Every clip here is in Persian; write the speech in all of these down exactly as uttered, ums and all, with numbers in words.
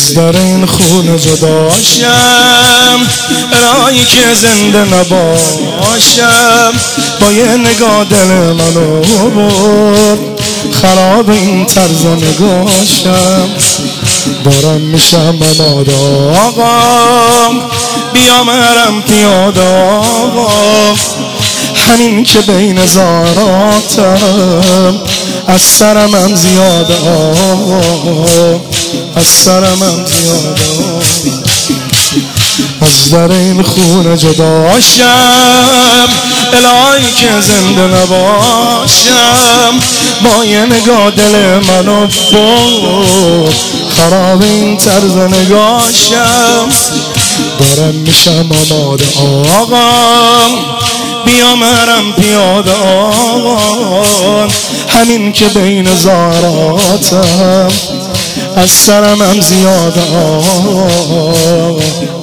از در این خونه جداشم، الهی که زنده نباشم. با یه نگاه دل منو برد، خراب این طرز نگاشم. دارم میشم مماد آقا، بیام هرم پیاده آقا. همین که بین زاراتم، از سرم هم زیاده آقا، از سرم هم زیاده آقا. از در این خونه جداشم، الهی که زنده نباشم. با یه نگاه دل منو برد، خراب این طرز نگاشم. دارم میشم آماده آقا، بیام هرم پیاده آقا. همین که بین زاراتم، از سرم هم زیاده آقا.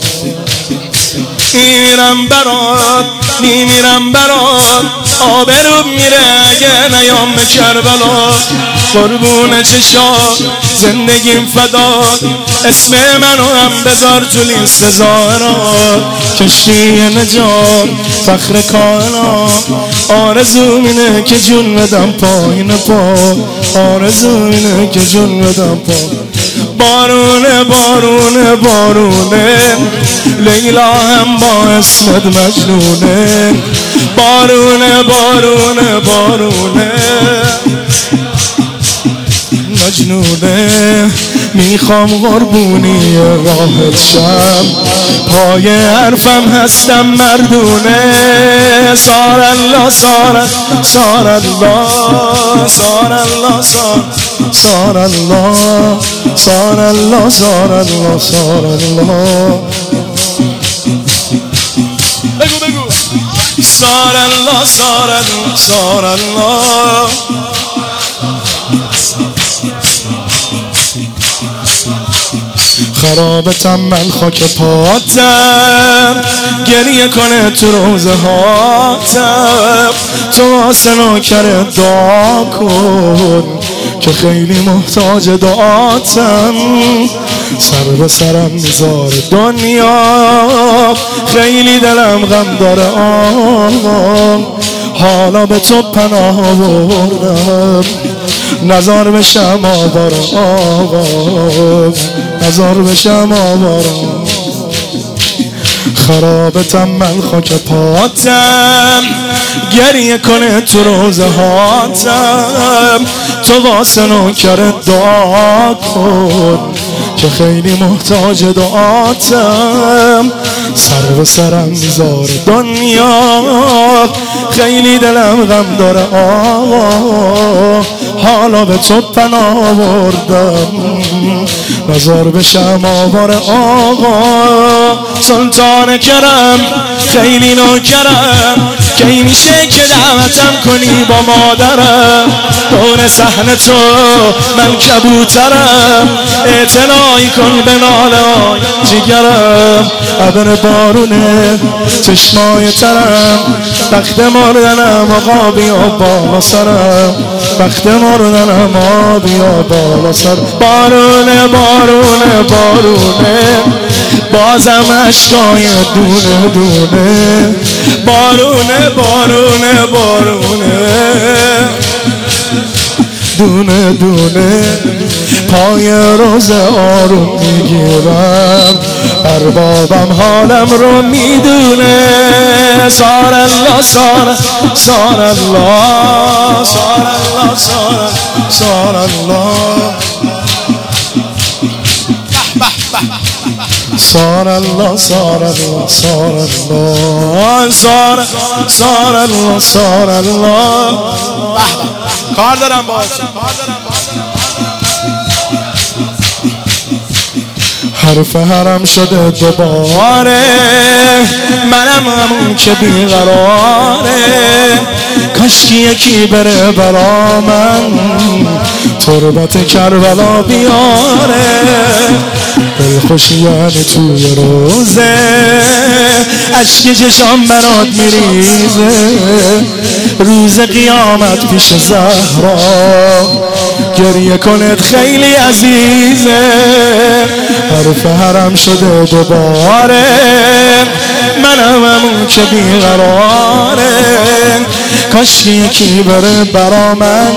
میمیرم برات، میمیرم برات، آبروم میره اگه نیام به کربلا. قربون چشات زندگیم فدات، اسم منو هم بذار تو لیست زارات. کشتی نجات فخر کائنات، آرزوم اینه که جون بدم پایین پا، آرزوم اینه که جون بدم پا. بارونه بارونه بارونه، لیلا هم با اسمت مجنونه. بارونه بارونه بارونه مجنونه. میخوام قربونی راحت شم، پای حرفم هستم مردونه. سار الله سار سار الله سار الله سار سار الله سار الله سار الله سار الله. بگو بگو سار الله سار الله سار الله. خرابتم من خاک پاتم، گریه کنه تو روزه هاتم. تو واسه نوکر دعا کن که خیلی محتاج دعاتم. سر به سرم میذار دنیا، خیلی دلم غم داره آقا. حالا به تو پناه بردم، نزار بشم آوار آقا، نزار بشم آوار. خرابتم من خاک پاتم، گریه کنه تو روزه هاتم. تو واسه نوکر دعا کن که خیلی محتاج دعاتم. سر به سرم میذار دنیا، خیلی دلم غم داره آقا. حالا به تو پناه بردم، نزار بشم آوار آقا. سلطان کرم خیلی نوکرم، کی میشه که دعوتم کنی با مادرم. دور صحنه تو من کبوترم، اعتنایی کن به ناله های جگرم. ابر بارونه چشمای ترم، وقت مردنم آقا بیا بالا سرم. وقت مردنم آقا بیا بالا سر. بارونه بارونه بارونه، بازم عشقای دونه دونه. بارونه بارونه بارونه دونه دونه. پای روز آروم میگیرم، اربابم حالم رو میدونه. سار الله سار سار الله سار الله سار سار الله سار الله سار الله سار الله سار سار الله سار الله. کار دارم باز. حرف حرم شده دوباره، منم همون که بیقراره. کاشکی یکی بره برا من، تربت کربلا بیاره. دلخوشی یعنی توی روزه، اشک چشام برات میریزه. روز قیامت پیش زهرا، گریه کنت خیلی عزیزه. حرف حرم شده دوباره منم همون که بیقراره کاش یکی بره برا من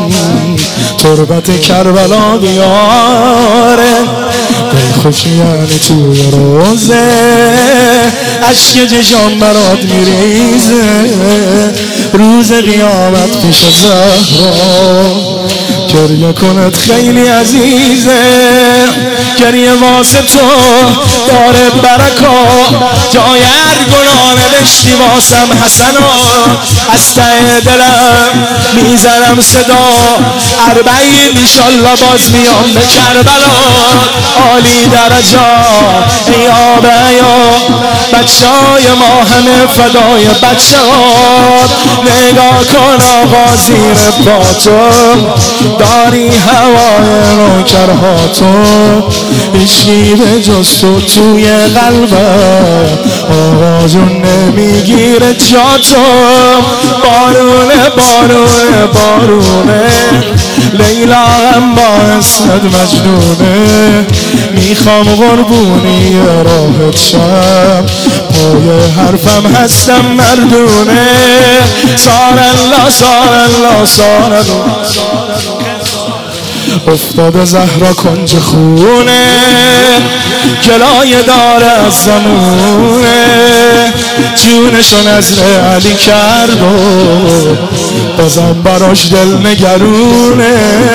تربت کربلا بیاره به خوشی یعنی توی روزه عشق جشان برات میریزه روز قیامت پیش زهرا گریه کنت خیلی عزیزه گریه واسه تو داره برکا جای هر گناه نوشتی واسم حسنا از ته دلم میزنم صدا اربعین انشالله باز میام به کربلا عالی درجات ای آبیا بچه های ما همه فدای بچه ها نگاه کن آقا زیر پا تو داری هوای نوکرها تو هیچی به جز تو توی قلبم آقا جون نمیگیره جا تو بارونه بارونه بارونه لیلا هم با اسمت مجنونه میخوام قربونی راحت شم پای حرفم هستم مردونه سار الله سار الله سار الله افتاده زهرا کنج خونه گلایه داره از زمونه جونشو نظر علی کرد و بازم براش دل نگرونه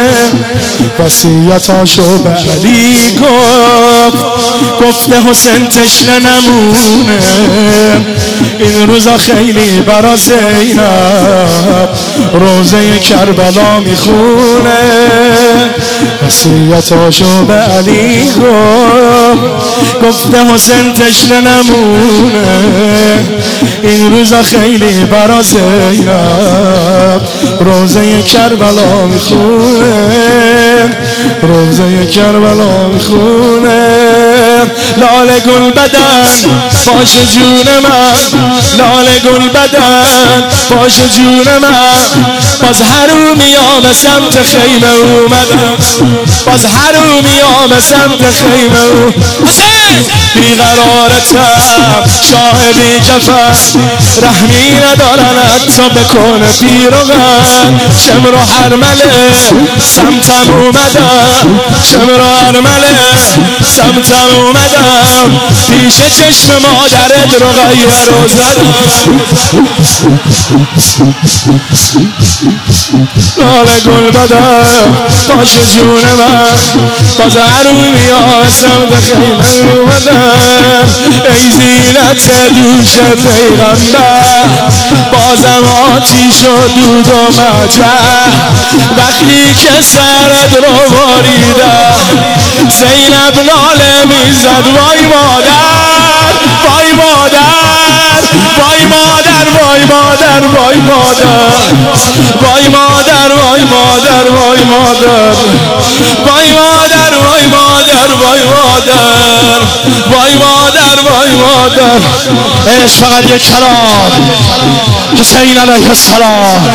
وصیتاشو به علی گفت گفته حسین تشنه نمونه این روزا خیلی برا زینب روزه کربلا میخونه وصیتاشو به علی گفت گفته حسین تشنه نمونه این روزا خیلی برا زینب روزه کربلا میخونه روزه کربلا میخونه لاله گل بدن باشه جون من لاله گل بدن باشه جون من باز حرومیا به سمت خیمه اومدم باز حرومیا به سمت خیمه اومدم بیقرارتم شاه بی کفن رحمی ندارن حتی بکن پیروغن شمر و حرمله سمتم اومدم شمر و حرمله سمتم اومدم پیش چشم مادرت رقیه رو زدم لاله گل بدم باشه جون من باز حرومی ها سمت خیمه اومدم ای زینت دوش پیغمبر بازم آتیش و دود و مجمع وقتی که سرت رو باریدم زینب ناله میزد وای مادر وای مادر وای مادر وای مادر وای مادر وای مادر وای مادر وای مادر وای مادر وای مادر وای مادر وای مادر وای مادر عشق فقط یک کلام حسین علیه السلام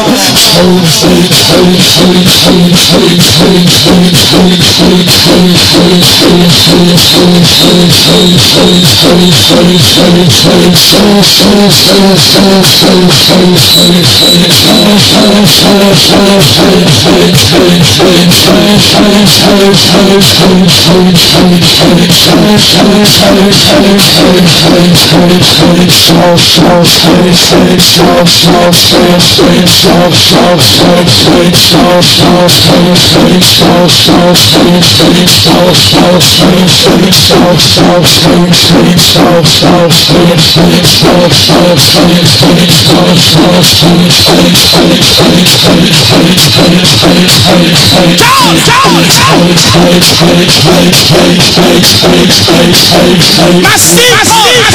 مستی